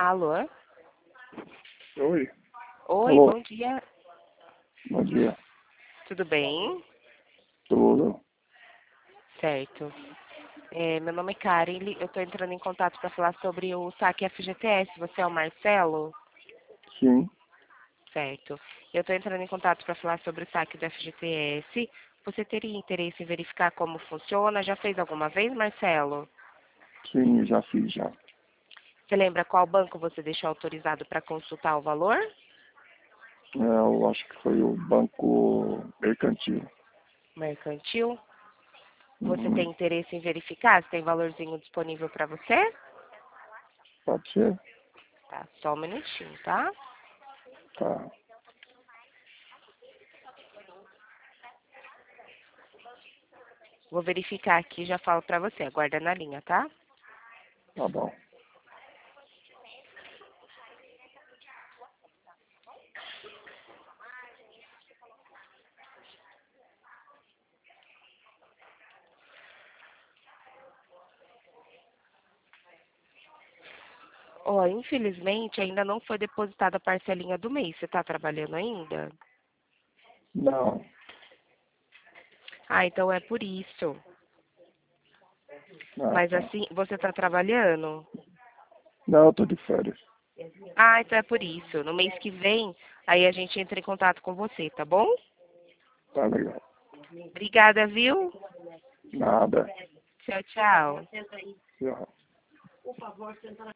Alô? Oi, Oi, alô, bom dia. bom dia. Tudo bem? Tudo? Certo. Meu nome é Karen, eu estou entrando em contato para falar sobre o saque FGTS. Você é o Marcelo? Sim, Certo. Eu estou entrando em contato para falar sobre o saque do FGTS. Você teria interesse em verificar como funciona? Já fez alguma vez, Marcelo? sim, já fiz já. Você lembra qual banco você deixou autorizado para consultar o valor? Eu acho que foi o Banco Mercantil. Mercantil? Você tem Uhum. interesse em verificar se tem valorzinho disponível para você? Pode ser? Tá, só um minutinho, tá? Tá, Vou verificar aqui e já falo para você. Aguarda na linha, tá? tá bom. Ó, infelizmente ainda não foi depositada a parcelinha do mês. Você tá trabalhando ainda? Não, Ah, então é por isso. ah, Mas tá. assim, você tá trabalhando? Não, eu tô de férias. Ah, então é por isso. No mês que vem, aí a gente entra em contato com você, tá bom? Tá legal. Obrigada, viu? Nada. Tchau, tchau. Já.